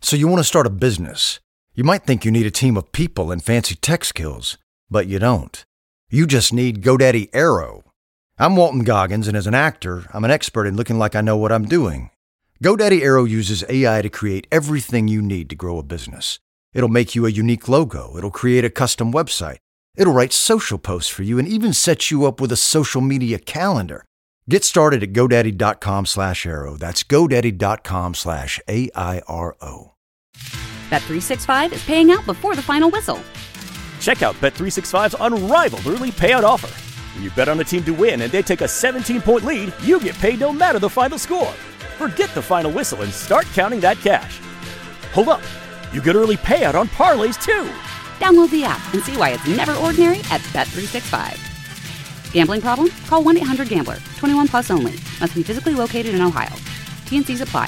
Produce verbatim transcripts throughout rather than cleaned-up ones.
So you want to start a business. You might think you need a team of people and fancy tech skills, but you don't. You just need GoDaddy Aero. I'm Walton Goggins, and as an actor, I'm an expert in looking like I know what I'm doing. GoDaddy Aero uses A I to create everything you need to grow a business. It'll make you a unique logo. It'll create a custom website. It'll write social posts for you and even set you up with a social media calendar. Get started at GoDaddy.com slash Aero. That's GoDaddy.com slash A I R O. Bet three sixty-five is paying out before the final whistle. Check out Bet three sixty-five's unrivaled early payout offer. When you bet on a team to win and they take a seventeen-point lead, you get paid no matter the final score. Forget the final whistle and start counting that cash. Hold up. You get early payout on parlays, too. Download the app and see why it's never ordinary at Bet three sixty-five. Gambling problem? Call one eight hundred gambler. twenty-one plus only. Must be physically located in Ohio. T N Cs apply.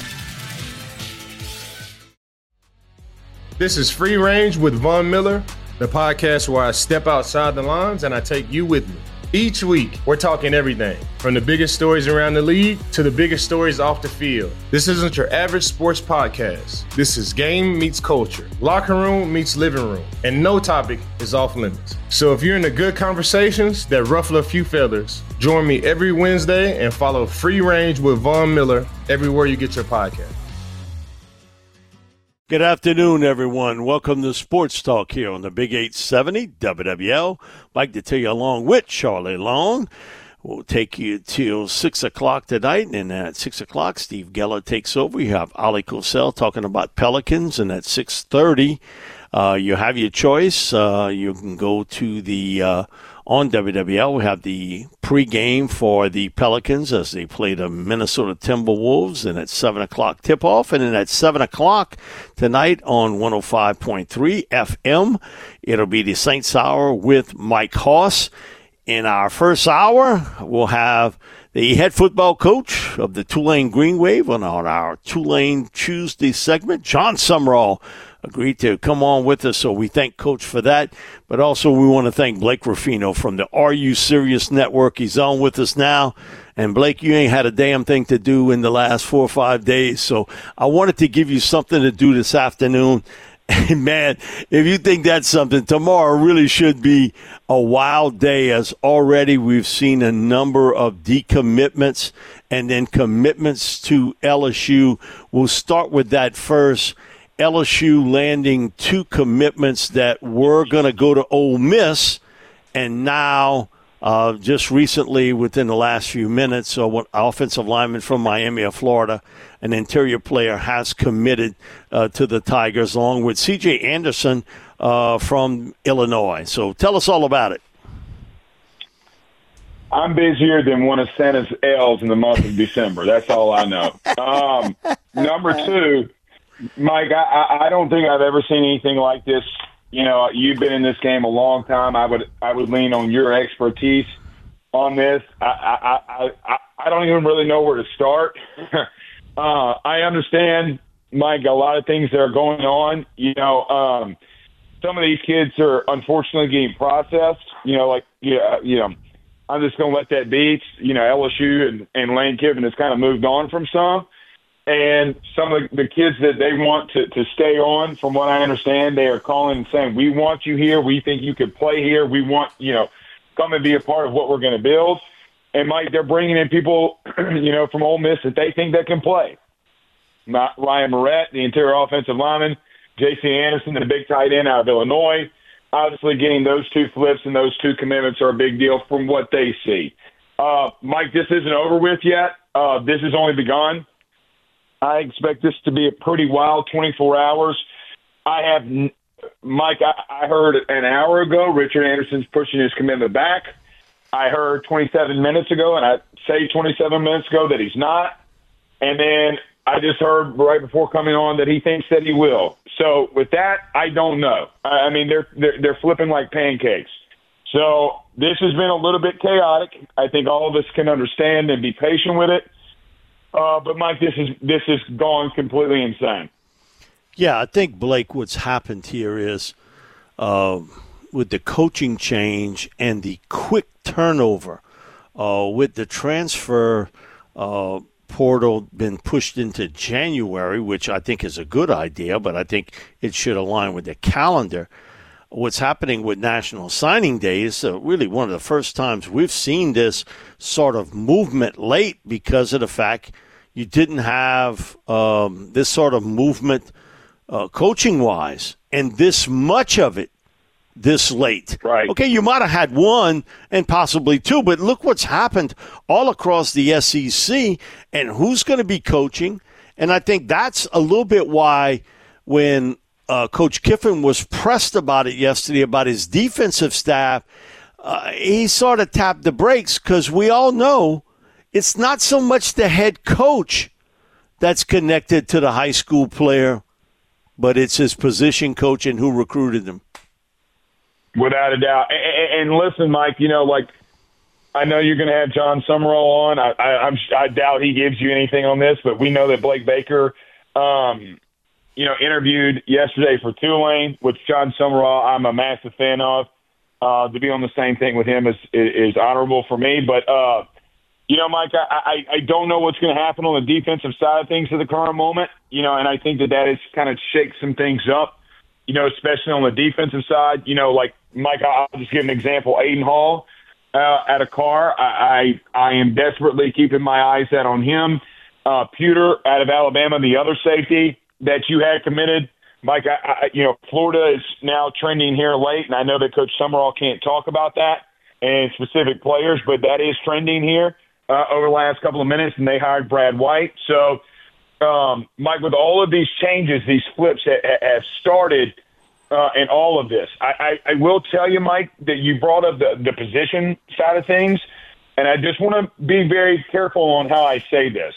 This is Free Range with Von Miller, the podcast where I step outside the lines and I take you with me. Each week, we're talking everything from the biggest stories around the league to the biggest stories off the field. This isn't your average sports podcast. This is game meets culture, locker room meets living room, and no topic is off limits. So if you're into good conversations that ruffle a few feathers, join me every Wednesday and follow Free Range with Von Miller everywhere you get your podcast. Good afternoon, everyone. Welcome to Sports Talk here on the Big eight seventy W W L. I'd like to tell you along with Charlie Long. We'll take you till six o'clock tonight, and at six o'clock, Steve Geller takes over. You have Ali Cosell talking about Pelicans, and at six thirty, uh, you have your choice. Uh, you can go to the uh, on W W L. We have the pregame for the Pelicans as they play the Minnesota Timberwolves, and at seven o'clock tip-off. And then at seven o'clock tonight on one oh five point three F M, it'll be the Saints Hour with Mike Hoss. In our first hour, we'll have the head football coach of the Tulane Green Wave on our Tulane Tuesday segment, John Summerall, agreed to come on with us, so we thank Coach for that. But also we want to thank Blake Ruffino from the Are You Serious Network. He's on with us now. And, Blake, you ain't had a damn thing to do in the last four or five days, so I wanted to give you something to do this afternoon. And, man, if you think that's something, tomorrow really should be a wild day, as already we've seen a number of decommitments and then commitments to L S U. We'll start with that first. L S U landing two commitments that were going to go to Ole Miss, and now uh, just recently, within the last few minutes, so what offensive lineman from Miami of Florida, an interior player, has committed uh, to the Tigers, along with C J Anderson uh, from Illinois. So tell us all about it. I'm busier than one of Santa's elves in the month of December. That's all I know. Um, number two, Mike, I, I don't think I've ever seen anything like this. You know, you've been in this game a long time. I would I would lean on your expertise on this. I I I, I, I don't even really know where to start. uh, I understand, Mike, a lot of things that are going on. You know, um, some of these kids are unfortunately getting processed. You know, like yeah, you know, I'm just going to let that be. It's, you know, L S U and, and Lane Kiffin has kind of moved on from some. And some of the kids that they want to, to stay on, from what I understand, they are calling and saying, we want you here. We think you could play here. We want, you know, come and be a part of what we're going to build. And, Mike, they're bringing in people, you know, from Ole Miss that they think that can play. Not Ryan Moret, the interior offensive lineman, J C Anderson, the big tight end out of Illinois. Obviously, getting those two flips and those two commitments are a big deal from what they see. Uh, Mike, this isn't over with yet. Uh, this has only begun. I expect this to be a pretty wild twenty-four hours. I have, Mike, I, I heard an hour ago Richard Anderson's pushing his commitment back. I heard twenty-seven minutes ago, and I say twenty-seven minutes ago that he's not. And then I just heard right before coming on that he thinks that he will. So with that, I don't know. I mean, they're they're, they're flipping like pancakes. So this has been a little bit chaotic. I think all of us can understand and be patient with it. Uh, but, Mike, this is this is gone completely insane. Yeah, I think, Blake, what's happened here is uh, with the coaching change and the quick turnover uh, with the transfer uh, portal been pushed into January, which I think is a good idea, but I think it should align with the calendar. What's happening with National Signing Day is uh, really one of the first times we've seen this sort of movement late because of the fact you didn't have um, this sort of movement uh, coaching-wise and this much of it this late. Right. Okay, you might have had one and possibly two, but look what's happened all across the S E C and who's going to be coaching. And I think that's a little bit why when uh, Coach Kiffin was pressed about it yesterday, about his defensive staff, uh, he sort of tapped the brakes because we all know it's not so much the head coach that's connected to the high school player, but it's his position coach and who recruited him. Without a doubt. And, and listen, Mike, you know, like, I know you're going to have John Summerall on. I, I, I'm, I doubt he gives you anything on this, but we know that Blake Baker, um, you know, interviewed yesterday for Tulane, which John Summerall I'm a massive fan of. Uh, to be on the same thing with him is, is, is honorable for me. But, uh, you know, Mike, I, I, I don't know what's going to happen on the defensive side of things at the current moment, you know, and I think that that has kind of shakes some things up, you know, especially on the defensive side. You know, like, Mike, I'll just give an example. Aiden Hall uh, at a car, I, I I am desperately keeping my eyes set on him. Uh, Pewter out of Alabama, the other safety that you had committed. Mike, I, I, you know, Florida is now trending here late, and I know that Coach Summerall can't talk about that and specific players, but that is trending here uh, over the last couple of minutes, and they hired Brad White. So, um, Mike, with all of these changes, these flips ha- have started – Uh, in all of this. I, I, I will tell you, Mike, that you brought up the, the position side of things, and I just want to be very careful on how I say this.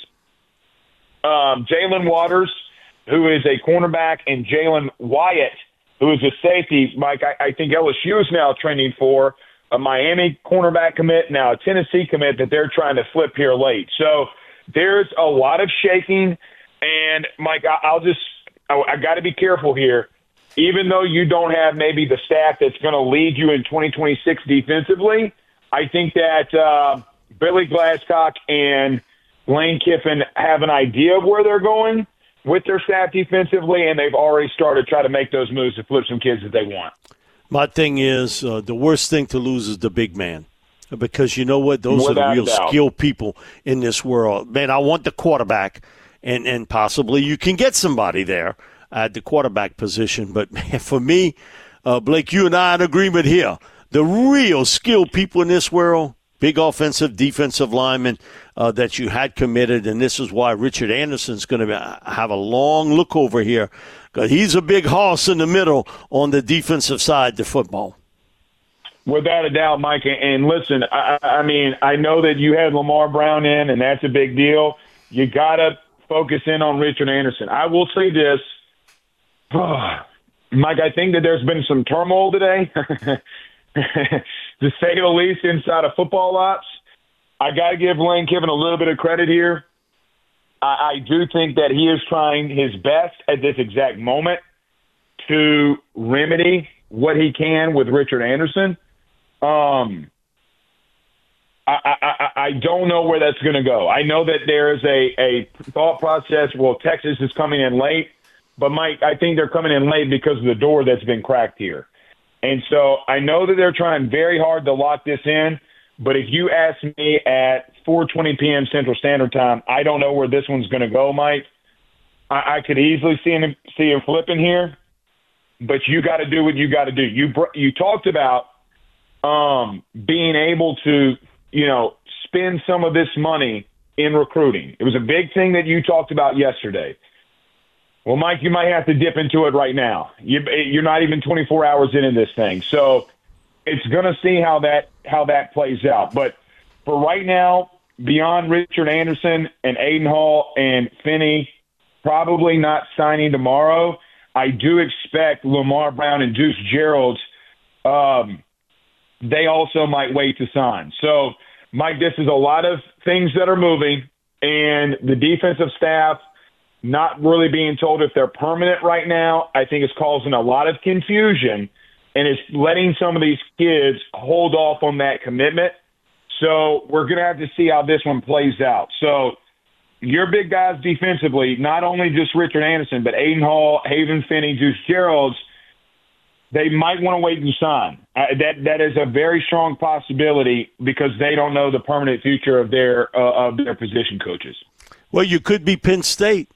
Um, Jalen Waters, who is a cornerback, and Jalen Wyatt, who is a safety, Mike, I, I think L S U is now trending for a Miami cornerback commit, now a Tennessee commit that they're trying to flip here late. So there's a lot of shaking, and, Mike, I, I'll just I, – I got to be careful here. Even though you don't have maybe the staff that's going to lead you in twenty twenty-six defensively, I think that uh, Billy Glasscock and Lane Kiffin have an idea of where they're going with their staff defensively, and they've already started to try to make those moves to flip some kids that they want. My thing is uh, the worst thing to lose is the big man because you know what? Those Without are the real doubt. skilled people in this world. Man, I want the quarterback, and, and possibly you can get somebody there at the quarterback position. But, man, for me, uh, Blake, you and I are in agreement here. The real skilled people in this world, big offensive, defensive linemen uh, that you had committed, and this is why Richard Anderson's going to have a long look over here because he's a big horse in the middle on the defensive side of football. Without a doubt, Mike. And listen, I, I mean, I know that you had Lamar Brown in, and that's a big deal. You got to focus in on Richard Anderson. I will say this. Mike, I think that there's been some turmoil today, to say the least, inside of football ops. I got to give Lane Kiffin a little bit of credit here. I, I do think that he is trying his best at this exact moment to remedy what he can with Richard Anderson. Um, I, I, I don't know where that's going to go. I know that there is a, a thought process. Well, Texas is coming in late. But, Mike, I think they're coming in late because of the door that's been cracked here. And so I know that they're trying very hard to lock this in, but if you ask me at four twenty p.m. Central Standard Time, I don't know where this one's going to go, Mike. I, I could easily see him, see him flipping here, but you got to do what you got to do. You you talked about um, being able to, you know, spend some of this money in recruiting. It was a big thing that you talked about yesterday. Well, Mike, you might have to dip into it right now. You, you're not even twenty-four hours into this thing. So it's going to see how that how that plays out. But for right now, beyond Richard Anderson and Aiden Hall and Finney probably not signing tomorrow, I do expect Lamar Brown and Deuce Gerald, um, they also might wait to sign. So, Mike, this is a lot of things that are moving, and the defensive staff not really being told if they're permanent right now, I think is causing a lot of confusion, and it's letting some of these kids hold off on that commitment. So we're going to have to see how this one plays out. So your big guys defensively, not only just Richard Anderson, but Aiden Hall, Haven Finney, Juice Geralds, they might want to wait and sign. Uh, that that is a very strong possibility because they don't know the permanent future of their uh, of their position coaches. Well, you could be Penn State.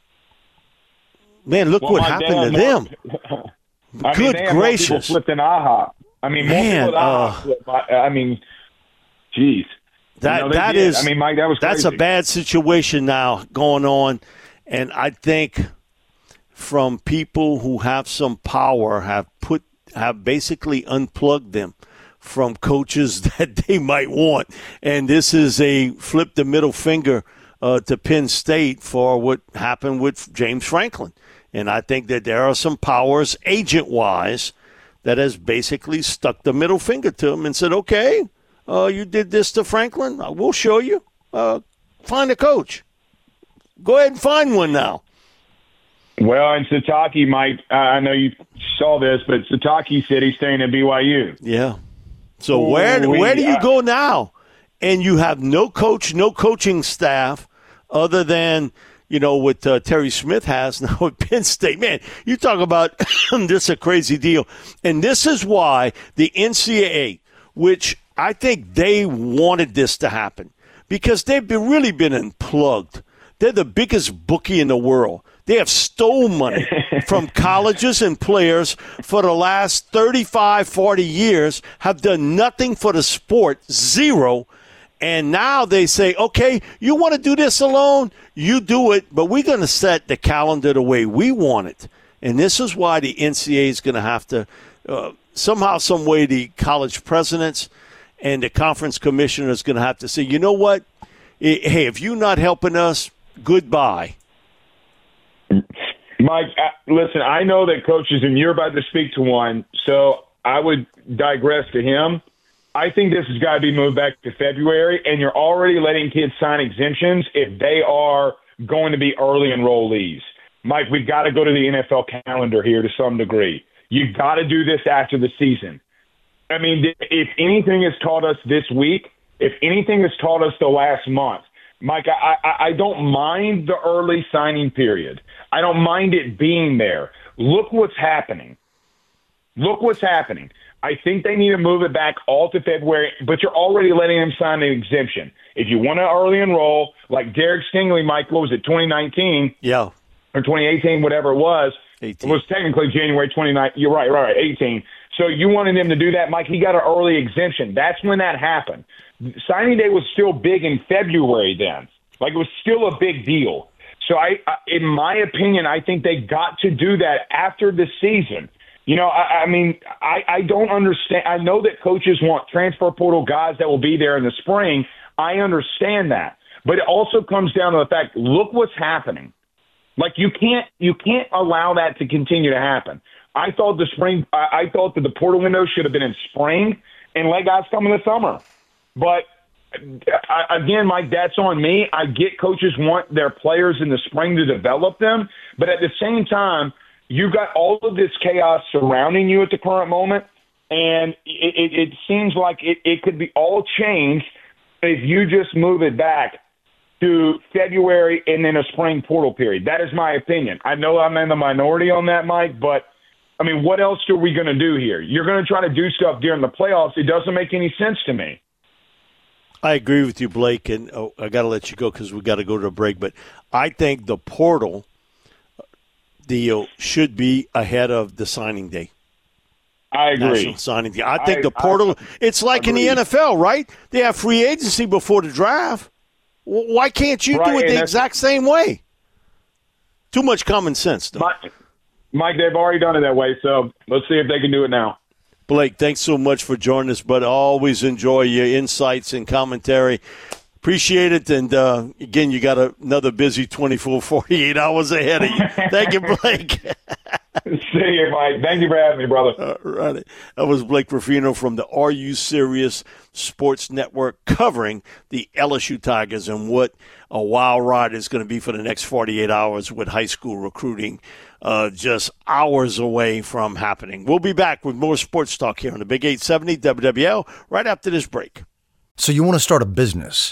Man, look well, what happened to them. I Good mean, gracious. More people flipped an IHOP. I mean, more Man, people at IHOP. Uh, I mean, geez. That you know, that did. is. I mean, Mike, that was that's crazy. a bad situation now going on, and I think from people who have some power have put have basically unplugged them from coaches that they might want, and this is a flip the middle finger uh, to Penn State for what happened with James Franklin, and I think that there are some powers agent wise that has basically stuck the middle finger to him and said, okay. Uh, you did this to Franklin? Uh, we'll show you. Uh, find a coach. Go ahead and find one now. Well, and Sataki might, uh, I know you saw this, but Sataki said he's staying at B Y U. Yeah. So Ooh, where we, where do you uh, go now? And you have no coach, no coaching staff other than, you know, what uh, Terry Smith has now at Penn State. Man, you talk about this is a crazy deal. And this is why the N C double A, which – I think they wanted this to happen because they've been, really been unplugged. They're the biggest bookie in the world. They have stole money from colleges and players for the last thirty-five, forty years, have done nothing for the sport, zero. And now they say, okay, you want to do this alone? You do it, but we're going to set the calendar the way we want it. And this is why the N C double A is going to have to uh, somehow, some way, the college presidents and the conference commissioner is going to have to say, you know what? Hey, if you're not helping us, goodbye. Mike, uh, listen, I know that coaches, and you're about to speak to one, so I would digress to him. I think this has got to be moved back to February, and you're already letting kids sign exemptions if they are going to be early enrollees. Mike, we've got to go to the N F L calendar here to some degree. You've got to do this after the season. I mean, if anything has taught us this week, if anything has taught us the last month, Mike, I, I, I don't mind the early signing period. I don't mind it being there. Look what's happening. Look what's happening. I think they need to move it back all to February, but you're already letting them sign an exemption. If you want to early enroll, like Derek Stingley, Mike, what was it, twenty nineteen? Yeah. Or twenty eighteen, whatever it was. eighteen. It was technically January twenty-ninth. You're right, right, right, eighteen. So you wanted him to do that, Mike. He got an early exemption. That's when that happened. Signing day was still big in February then. Like, it was still a big deal. So, I, I in my opinion, I think they got to do that after the season. You know, I, I mean, I, I don't understand. I know that coaches want transfer portal guys that will be there in the spring. I understand that. But it also comes down to the fact, look what's happening. Like, you can't you can't allow that to continue to happen. I thought the spring, I thought that the portal window should have been in spring and let guys come in the summer. But again, Mike, that's on me. I get coaches want their players in the spring to develop them, but at the same time, you've got all of this chaos surrounding you at the current moment, and it, it, it seems like it, it could be all changed if you just move it back to February and then a spring portal period. That is my opinion. I know I'm in the minority on that, Mike, but I mean, what else are we going to do here? You're going to try to do stuff during the playoffs. It doesn't make any sense to me. I agree with you, Blake, and oh, I got to let you go because we got to go to a break. But I think the portal deal should be ahead of the signing day. I agree. National signing day. I think I, the portal. I, it's like in the N F L, right? They have free agency before the draft. Why can't you right, do it the exact same way? Too much common sense, though. Mike, Mike, they've already done it that way, so let's see if they can do it now. Blake, thanks so much for joining us, but I always enjoy your insights and commentary. Appreciate it, and uh, again, you got a, another busy twenty-four, forty-eight hours ahead of you. Thank you, Blake. See you, Mike. Thank you for having me, brother. All right. That was Blake Ruffino from the Are You Serious Sports Network covering the L S U Tigers and what a wild ride is going to be for the next forty-eight hours with high school recruiting uh, just hours away from happening. We'll be back with more sports talk here on the Big eight seventy W W L right after this break. So you want to start a business.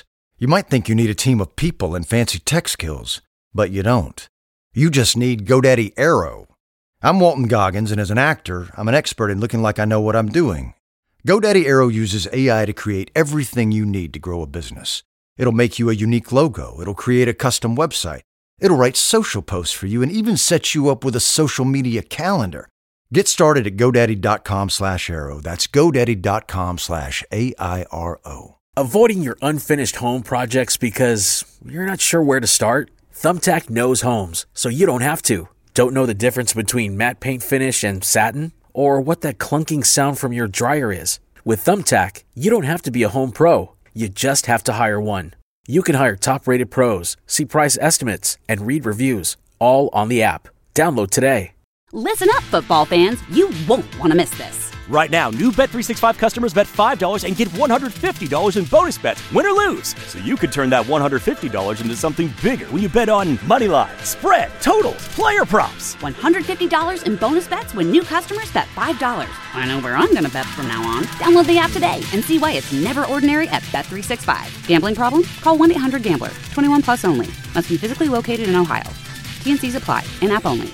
You might think you need a team of people and fancy tech skills, but you don't. You just need GoDaddy Aero. I'm Walton Goggins, and as an actor, I'm an expert in looking like I know what I'm doing. GoDaddy Aero uses A I to create everything you need to grow a business. It'll make you a unique logo. It'll create a custom website. It'll write social posts for you and even set you up with a social media calendar. Get started at GoDaddy.com slash Aero. That's GoDaddy.com slash A I R O. Avoiding your unfinished home projects because you're not sure where to start? Thumbtack knows homes, so you don't have to. Don't know the difference between matte paint finish and satin? Or what that clunking sound from your dryer is? With Thumbtack, you don't have to be a home pro. You just have to hire one. You can hire top-rated pros, see price estimates, and read reviews, all on the app. Download today. Listen up, football fans. You won't want to miss this. Right now, new Bet three sixty-five customers bet five dollars and get one hundred fifty dollars in bonus bets, win or lose. So you could turn that one hundred fifty dollars into something bigger when you bet on money line, spread, totals, player props. one hundred fifty dollars in bonus bets when new customers bet five dollars. I know where I'm going to bet from now on. Download the app today and see why it's never ordinary at Bet three sixty-five. Gambling problem? Call one eight hundred gambler. twenty-one plus only. Must be physically located in Ohio. T and C's apply. In-app only.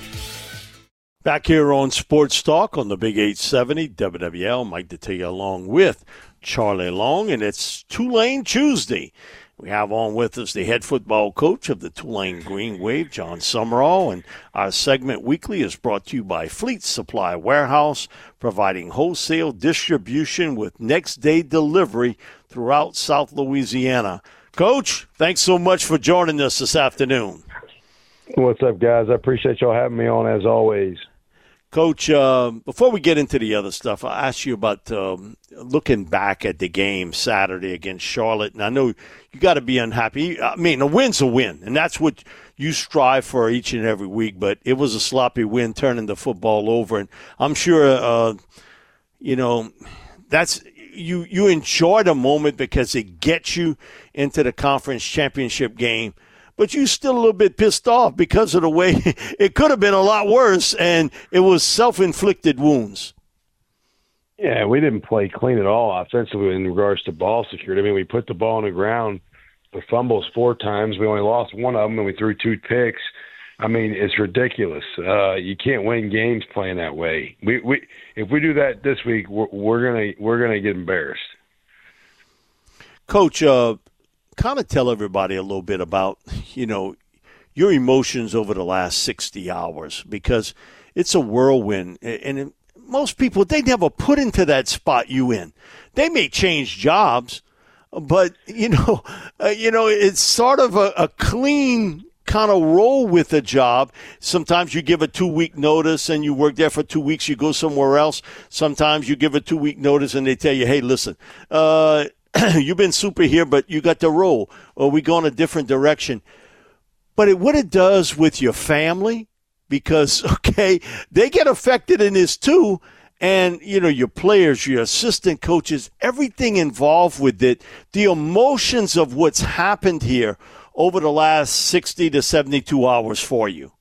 Back here on Sports Talk on the Big eight seventy W W L, Mike Detillier along with Charlie Long, and it's Tulane Tuesday. We have on with us the head football coach of the Tulane Green Wave, John Summerall, and our segment weekly is brought to you by Fleet Supply Warehouse, providing wholesale distribution with next-day delivery throughout South Louisiana. Coach, thanks so much for joining us this afternoon. What's up, guys? I appreciate y'all having me on, as always. Coach, uh, before we get into the other stuff, I asked you about um, looking back at the game Saturday against Charlotte, and I know you got to be unhappy. I mean, a win's a win, and that's what you strive for each and every week, but it was a sloppy win turning the football over, and I'm sure, uh, you know, that's you, you enjoy the moment because it gets you into the conference championship game. But you're still a little bit pissed off because of the way it could have been a lot worse, and it was self-inflicted wounds. Yeah, we didn't play clean at all offensively in regards to ball security. I mean, we put the ball on the ground for fumbles four times. We only lost one of them, and we threw two picks. I mean, it's ridiculous. Uh, you can't win games playing that way. We, we, if we do that this week, we're, we're gonna we're gonna get embarrassed. Coach, uh, kind of tell everybody a little bit about, you know, your emotions over the last sixty hours, because it's a whirlwind. And most people, they never put into that spot you in. They may change jobs, but, you know, uh, you know, it's sort of a, a clean kind of roll with a job. Sometimes you give a two-week notice and you work there for two weeks, you go somewhere else. Sometimes you give a two-week notice and they tell you, hey, listen, uh, you've been super here, but you got the role, or we go in a different direction. But it, what it does with your family, because, okay, they get affected in this too, and, you know, your players, your assistant coaches, everything involved with it, the emotions of what's happened here over the last sixty to seventy-two hours for you.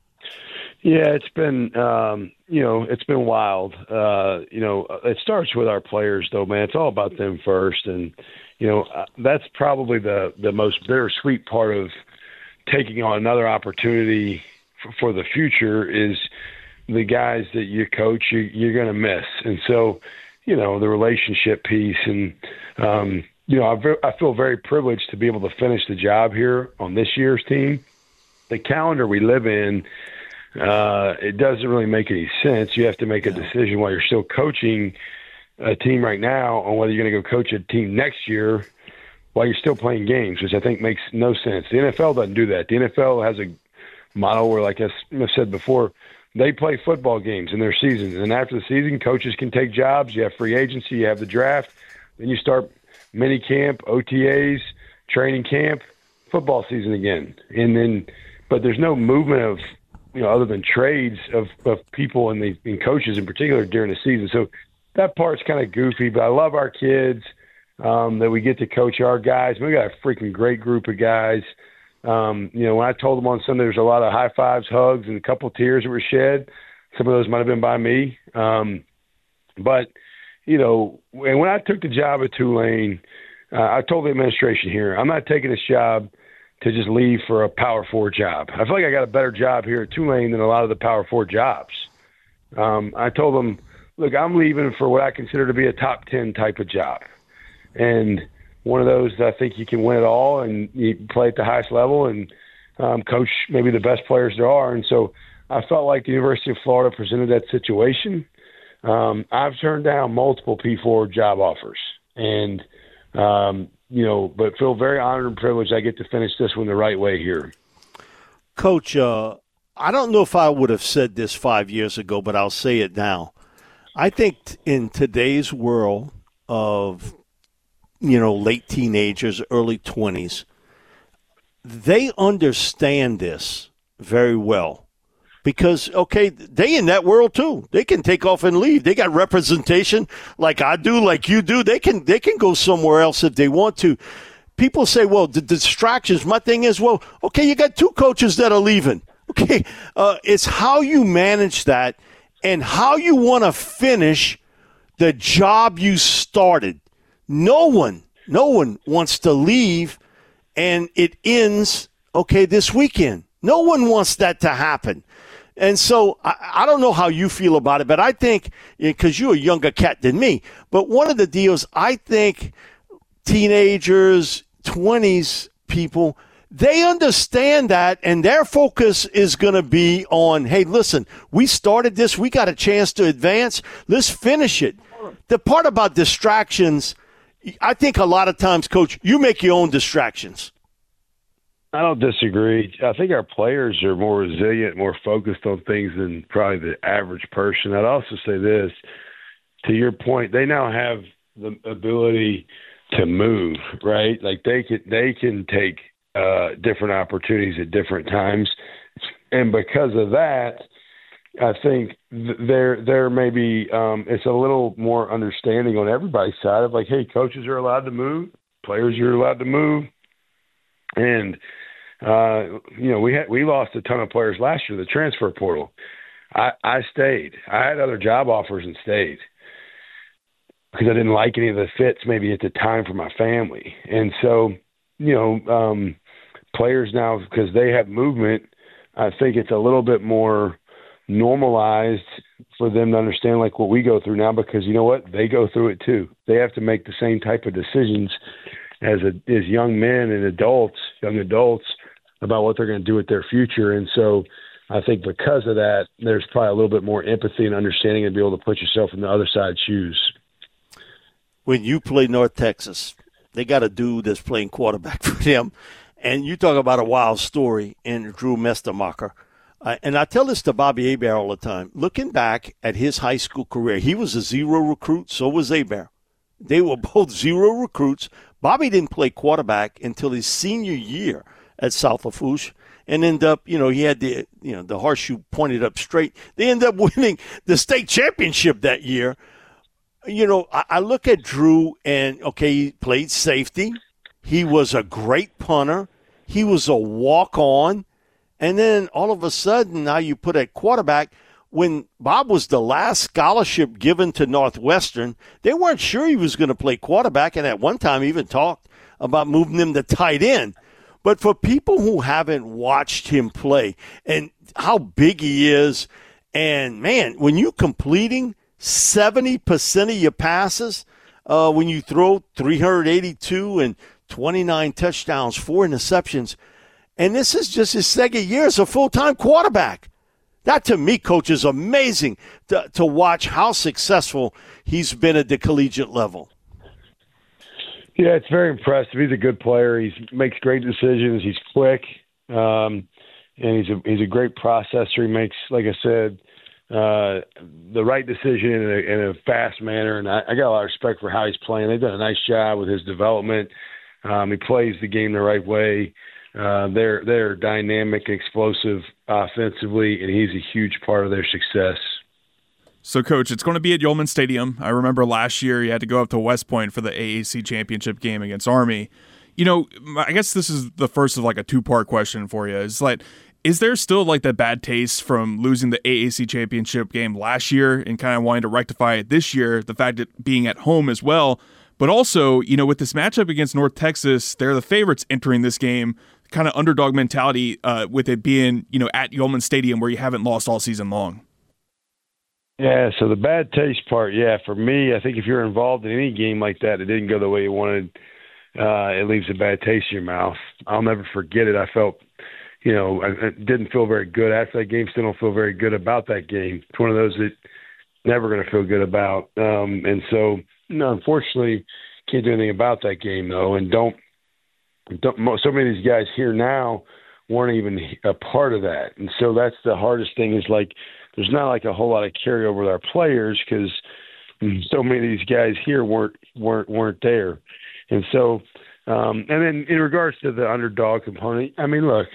Yeah, it's been, um, you know, it's been wild. Uh, you know, it starts with our players, though, man. It's all about them first. And, you know, uh, that's probably the, the most bittersweet part of taking on another opportunity for, for the future is the guys that you coach, you, you're going to miss. And so, you know, the relationship piece. And, um, you know, I, ve- I feel very privileged to be able to finish the job here on this year's team. The calendar we live in, Uh, it doesn't really make any sense. You have to make a decision while you're still coaching a team right now on whether you're going to go coach a team next year while you're still playing games, which I think makes no sense. The N F L doesn't do that. The N F L has a model where, like I said before, they play football games in their seasons. And after the season, coaches can take jobs. You have free agency. You have the draft. Then you start mini camp, O T As, training camp, football season again. And then, but there's no movement of, you know, other than trades of, of people and the and coaches in particular during the season. So that part's kind of goofy, but I love our kids um, that we get to coach our guys. We got a freaking great group of guys. Um, you know, when I told them on Sunday, there's a lot of high fives, hugs, and a couple tears that were shed. Some of those might have been by me. Um, but, you know, and when I took the job at Tulane, uh, I told the administration here, I'm not taking this job to just leave for a Power Four job. I feel like I got a better job here at Tulane than a lot of the Power Four jobs. Um, I told them, look, I'm leaving for what I consider to be a top ten type of job. And one of those that I think you can win it all and you play at the highest level and um, coach maybe the best players there are. And so I felt like the University of Florida presented that situation. Um, I've turned down multiple P four job offers. And, um, you know, but feel very honored and privileged I get to finish this one the right way here. Coach, uh, I don't know if I would have said this five years ago, but I'll say it now. I think in today's world of, you know, late teenagers, early twenties, they understand this very well. Because, okay, they in that world too. They can take off and leave. They got representation like I do, like you do. They can they can go somewhere else if they want to. People say, well, the distractions. My thing is, well, okay, you got two coaches that are leaving. Okay, uh, it's how you manage that and how you want to finish the job you started. No one, no one wants to leave and it ends, okay, this weekend. No one wants that to happen. And so I, I don't know how you feel about it, but I think, because you're a younger cat than me, but one of the deals, I think teenagers, twenties people, they understand that, and their focus is going to be on, hey, listen, we started this. We got a chance to advance. Let's finish it. The part about distractions, I think a lot of times, Coach, you make your own distractions. I don't disagree. I think our players are more resilient, more focused on things than probably the average person. I'd also say this, to your point, they now have the ability to move, right? Like they can, they can take uh, different opportunities at different times. And because of that, I think there there may be um, it's a little more understanding on everybody's side of like, hey, coaches are allowed to move, players are allowed to move. And, uh, you know, we had, we lost a ton of players last year, the transfer portal. I, I stayed. I had other job offers and stayed because I didn't like any of the fits maybe at the time for my family. And so, you know, um, players now, because they have movement, I think it's a little bit more normalized for them to understand like what we go through now, because you know what? They go through it too. They have to make the same type of decisions as a, as young men and adults, young adults, about what they're going to do with their future. And so I think because of that, there's probably a little bit more empathy and understanding and be able to put yourself in the other side's shoes. When you play North Texas, they got a dude that's playing quarterback for them. And you talk about a wild story in Drew Mestermacher. Uh, and I tell this to Bobby Hebert all the time. Looking back at his high school career, he was a zero recruit, so was Hebert. They were both zero recruits. Bobby didn't play quarterback until his senior year at South Lafourche, and ended up, you know, he had the, you know, the horseshoe pointed up straight. They ended up winning the state championship that year. You know, I, I look at Drew, and okay, he played safety. He was a great punter. He was a walk-on, and then all of a sudden, now you put at quarterback. When Bob was the last scholarship given to Northwestern, they weren't sure he was going to play quarterback, and at one time even talked about moving him to tight end. But for people who haven't watched him play and how big he is, and, man, when you're completing seventy percent of your passes, uh, when you throw three hundred eighty-two and twenty-nine touchdowns, four interceptions, and this is just his second year as a full-time quarterback. That, to me, Coach, is amazing to, to watch how successful he's been at the collegiate level. Yeah, it's very impressive. He's a good player. He makes great decisions. He's quick, um, and he's a he's a great processor. He makes, like I said, uh, the right decision in a, in a fast manner. And I, I got a lot of respect for how he's playing. They've done a nice job with his development. Um, he plays the game the right way. Uh, they're they're dynamic, explosive offensively, and he's a huge part of their success. So, Coach, it's going to be at Yulman Stadium. I remember last year you had to go up to West Point for the A A C championship game against Army. You know, I guess this is the first of like a two-part question for you. It's like, is there still like that bad taste from losing the A A C championship game last year and kind of wanting to rectify it this year, the fact that being at home as well? But also, you know, with this matchup against North Texas, they're the favorites entering this game, kind of underdog mentality uh, with it being, you know, at Yulman Stadium where you haven't lost all season long. Yeah, so the bad taste part, yeah, for me, I think if you're involved in any game like that, it didn't go the way you wanted, uh, it leaves a bad taste in your mouth. I'll never forget it. I felt, you know, I, I didn't feel very good after that game. Still don't feel very good about that game. It's one of those that never going to feel good about. Um, and so, no, unfortunately, can't do anything about that game, though. And don't, don't so many of these guys here now weren't even a part of that. And so that's the hardest thing is, like, there's not like a whole lot of carryover with our players because so many of these guys here weren't weren't weren't there. And so, um, and then in regards to the underdog component, I mean, look,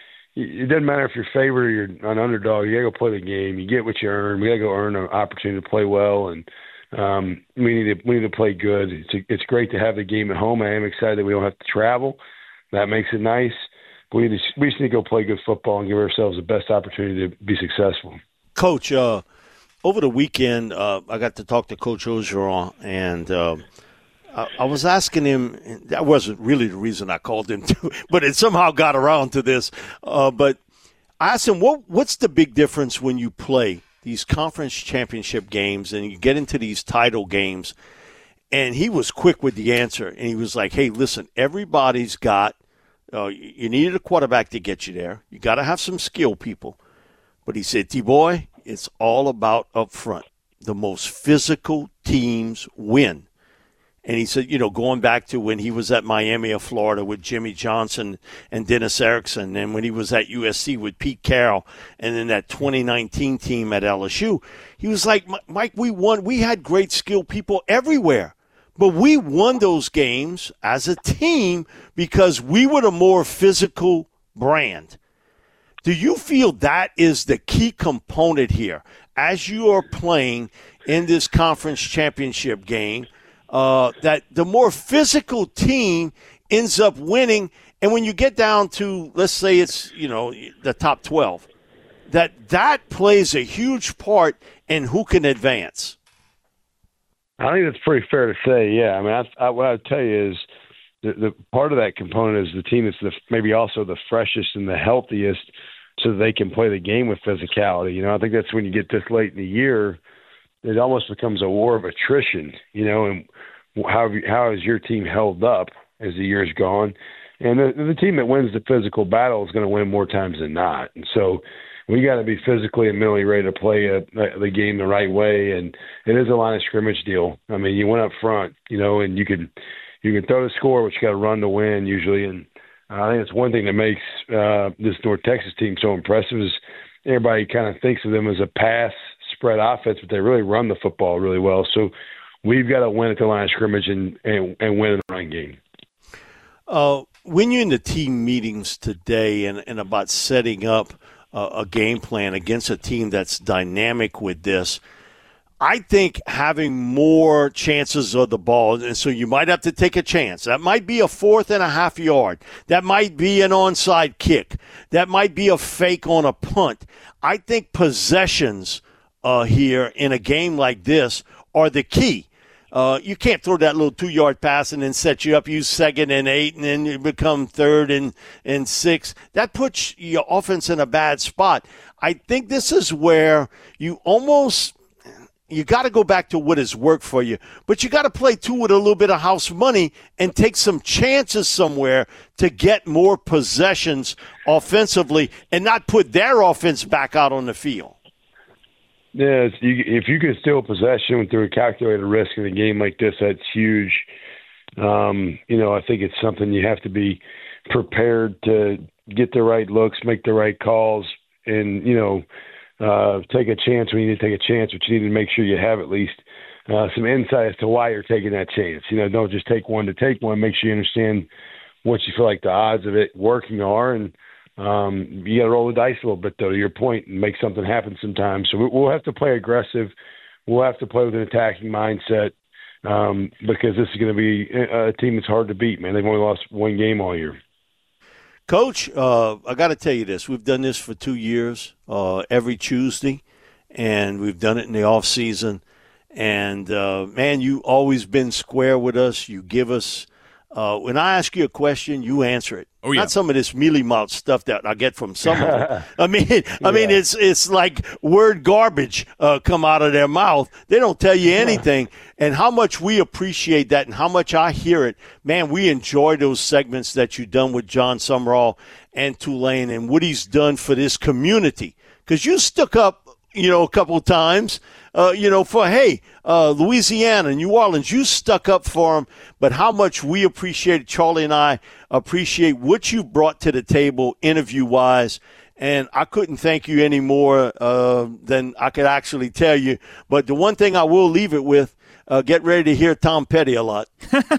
it doesn't matter if you're favored or you're an underdog. You got to go play the game. You get what you earn. We got to go earn an opportunity to play well, and um, we need to we need to play good. It's a, it's great to have the game at home. I am excited that we don't have to travel. That makes it nice. But we need to, we just need to go play good football and give ourselves the best opportunity to be successful. Coach, uh, over the weekend, uh, I got to talk to Coach Orgeron, and uh, I, I was asking him – that wasn't really the reason I called him, to, but it somehow got around to this. Uh, but I asked him, what, what's the big difference when you play these conference championship games and you get into these title games? And he was quick with the answer, and he was like, hey, listen, everybody's got uh, – you needed a quarterback to get you there. You got to have some skill people. But he said, T-Boy, it's all about up front. The most physical teams win. And he said, you know, going back to when he was at Miami of Florida with Jimmy Johnson and Dennis Erickson, and when he was at U S C with Pete Carroll, and then that twenty nineteen team at L S U, he was like, Mike, we won. We had great skilled people everywhere. But we won those games as a team because we were the more physical brand. Do you feel that is the key component here as you are playing in this conference championship game, uh, that the more physical team ends up winning, and when you get down to, let's say it's, you know, the top twelve, that that plays a huge part in who can advance? I think that's pretty fair to say, yeah. I mean, I, I, what I would tell you is the, the part of that component is the team that's the, maybe also the freshest and the healthiest, so that they can play the game with physicality. You know, I think that's when you get this late in the year, it almost becomes a war of attrition, you know, and how how has your team held up as the year's gone? And the, the team that wins the physical battle is going to win more times than not. And so we got to be physically and mentally ready to play a, a, the game the right way. And it is a line of scrimmage deal. I mean, you went up front, you know, and you can, you can throw the score, but you got to run to win usually. And I think it's one thing that makes uh, this North Texas team so impressive is everybody kind of thinks of them as a pass spread offense, but they really run the football really well. So we've got to win at the line of scrimmage and, and, and win in the run game. Uh, when you're in the team meetings today and, and about setting up uh, a game plan against a team that's dynamic with this, I think having more chances of the ball, and so you might have to take a chance. That might be a fourth and a half yard. That might be an onside kick. That might be a fake on a punt. I think possessions uh, here in a game like this are the key. Uh, you can't throw that little two-yard pass and then set you up, use second and eight, and then you become third and, and six. That puts your offense in a bad spot. I think this is where you almost – you got to go back to what has worked for you, but you got to play too with a little bit of house money and take some chances somewhere to get more possessions offensively and not put their offense back out on the field. Yeah, you, if you can steal possession through a calculated risk in a game like this, that's huge. Um, you know, I think it's something you have to be prepared to get the right looks, make the right calls, and, you know, Uh, take a chance when you need to take a chance, but you need to make sure you have at least uh, some insight as to why you're taking that chance. You know, don't just take one to take one. Make sure you understand what you feel like the odds of it working are, and um, you got to roll the dice a little bit, though, to your point, and make something happen sometimes. So we'll have to play aggressive. We'll have to play with an attacking mindset um, because this is going to be a team that's hard to beat, man. They've only lost one game all year. Coach, uh, I got to tell you this. We've done this for two years, uh, every Tuesday, and we've done it in the off season. And, uh, man, you always been square with us. You give us uh, – when I ask you a question, you answer it. Oh, yeah. Not some of this mealy-mouthed stuff that I get from some of them. I mean, I yeah. mean, it's it's like word garbage uh, come out of their mouth. They don't tell you anything. And how much we appreciate that and how much I hear it. Man, we enjoy those segments that you've done with John Sumrall and Tulane and what he's done for this community. Because you stuck up, you know, a couple of times, uh, you know, for, hey, uh, Louisiana, New Orleans, you stuck up for them. But how much we appreciate it, Charlie and I appreciate what you brought to the table interview-wise. And I couldn't thank you any more uh, than I could actually tell you. But the one thing I will leave it with, uh, get ready to hear Tom Petty a lot.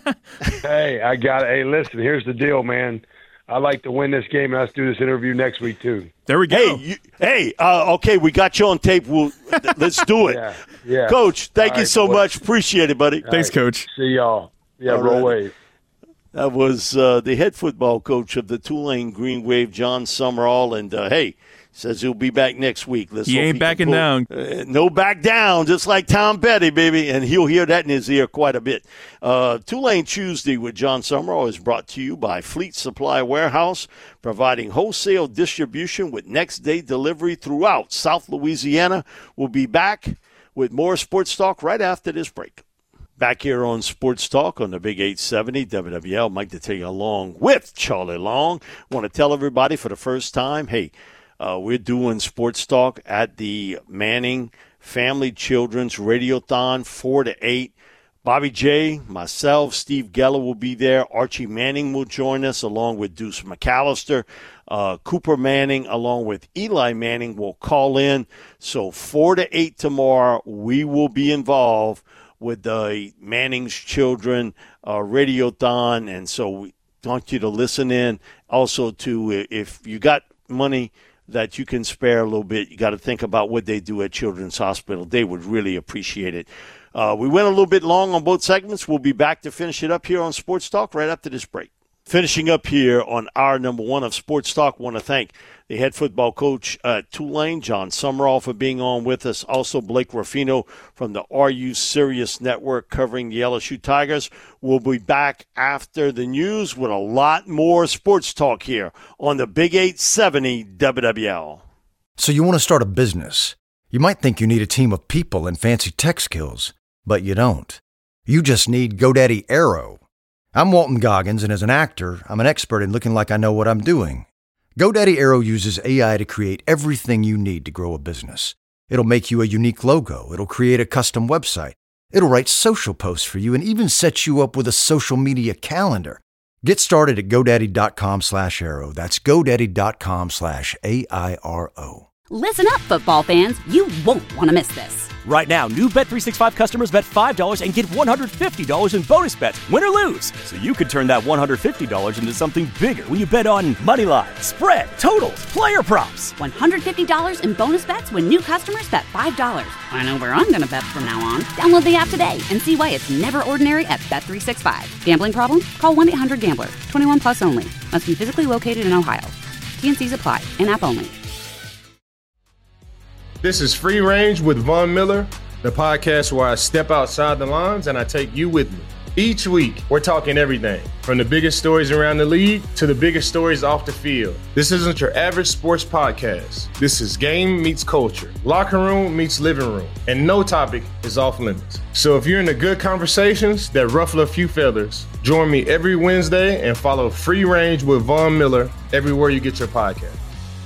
Hey, I got it. Hey, listen, here's the deal, man. I'd like to win this game, and let's do this interview next week, too. There we go. Hey, you, hey uh, okay, we got you on tape. We'll, let's do it. yeah, yeah. Coach, thank All you right, so boys. much. Appreciate it, buddy. All Thanks, right. Coach. See y'all. Yeah, All roll right. wave. That was uh, the head football coach of the Tulane Green Wave, John Sumrall. And, uh, hey, says he'll be back next week. Let's he hope ain't he backing pull, down. Uh, no back down, just like Tom Petty, baby. And he'll hear that in his ear quite a bit. Uh, Tulane Tuesday with John Sumrall is brought to you by Fleet Supply Warehouse, providing wholesale distribution with next-day delivery throughout South Louisiana. We'll be back with more Sports Talk right after this break. Back here on Sports Talk on the Big eight seventy W W L, Mike Detillier along with Charlie Long. Want to tell everybody for the first time, hey, uh, we're doing Sports Talk at the Manning Family Children's Radiothon, four to eight. Bobby J, myself, Steve Geller will be there. Archie Manning will join us along with Deuce McAllister. Uh, Cooper Manning along with Eli Manning will call in. So four to eight tomorrow, we will be involved with the Manning's Children uh, Radiothon. And so we want you to listen in. Also, to if you got money that you can spare a little bit, you got to think about what they do at Children's Hospital. They would really appreciate it. Uh, we went a little bit long on both segments. We'll be back to finish it up here on Sports Talk right after this break. Finishing up here on our number one of Sports Talk, want to thank the head football coach at Tulane, John Sumrall, for being on with us. Also, Blake Ruffino from the R U Sirius Network covering the L S U Tigers. We'll be back after the news with a lot more Sports Talk here on the Big eight seventy W W L. So you want to start a business. You might think you need a team of people and fancy tech skills, but you don't. You just need GoDaddy Aero. I'm Walton Goggins, and as an actor, I'm an expert in looking like I know what I'm doing. GoDaddy Aero uses A I to create everything you need to grow a business. It'll make you a unique logo. It'll create a custom website. It'll write social posts for you and even set you up with a social media calendar. Get started at GoDaddy.com slash Aero. That's GoDaddy.com slash A I R O. Listen up, football fans. You won't want to miss this. Right now, new Bet three sixty-five customers bet five dollars and get one hundred fifty dollars in bonus bets, win or lose. So you could turn that one hundred fifty dollars into something bigger when you bet on money line, spread, totals, player props. one hundred fifty dollars in bonus bets when new customers bet five dollars. I know where I'm going to bet from now on. Download the app today and see why it's never ordinary at Bet three sixty-five. Gambling problem? Call one eight hundred gambler. twenty-one plus only. Must be physically located in Ohio. T and C's apply. In-app only. This is Free Range with Von Miller, the podcast where I step outside the lines and I take you with me. Each week, we're talking everything from the biggest stories around the league to the biggest stories off the field. This isn't your average sports podcast. This is game meets culture, locker room meets living room, and no topic is off limits. So if you're into good conversations that ruffle a few feathers, join me every Wednesday and follow Free Range with Von Miller everywhere you get your podcast.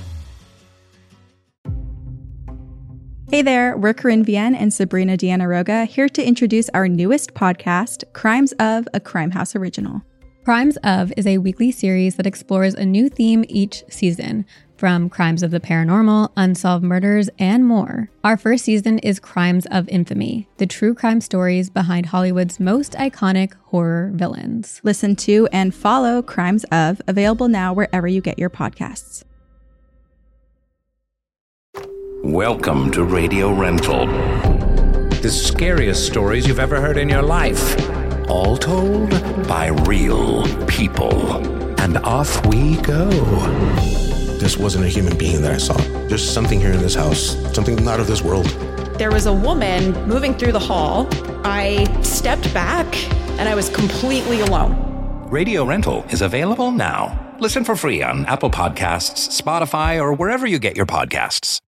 Hey there, we're Corinne Vienne and Sabrina Diana-Roga here to introduce our newest podcast, Crimes of, a Crime House original. Crimes of is a weekly series that explores a new theme each season, from crimes of the paranormal, unsolved murders, and more. Our first season is Crimes of Infamy, the true crime stories behind Hollywood's most iconic horror villains. Listen to and follow Crimes of, available now wherever you get your podcasts. Welcome to Radio Rental. The scariest stories you've ever heard in your life. All told by real people. And off we go. This wasn't a human being that I saw. There's something here in this house. Something not of this world. There was a woman moving through the hall. I stepped back and I was completely alone. Radio Rental is available now. Listen for free on Apple Podcasts, Spotify, or wherever you get your podcasts.